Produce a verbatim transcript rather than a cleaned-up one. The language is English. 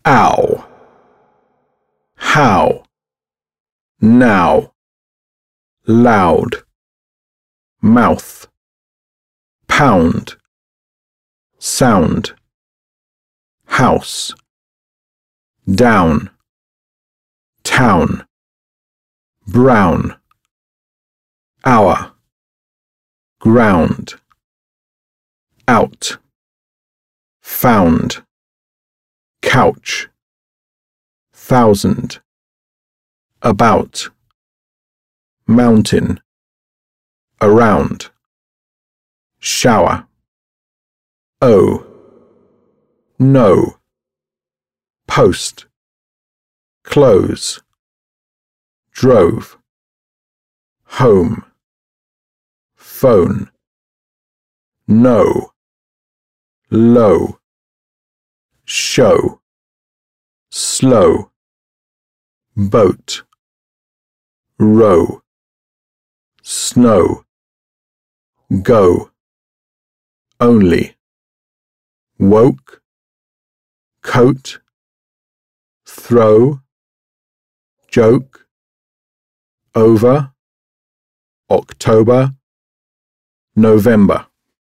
Ow. How. Now. Loud. Mouth. Pound. Sound. House. Down. Town. Brown. Hour. Ground. Out. Found. Couch. Thousand. About. Mountain. Around. Shower. Oh. No. Post. Close. Drove. Home. Phone. No. Low. Show. Slow. Boat. Row. Snow. Go. Only. Woke. Coat. Throw. Joke. Over. October. November.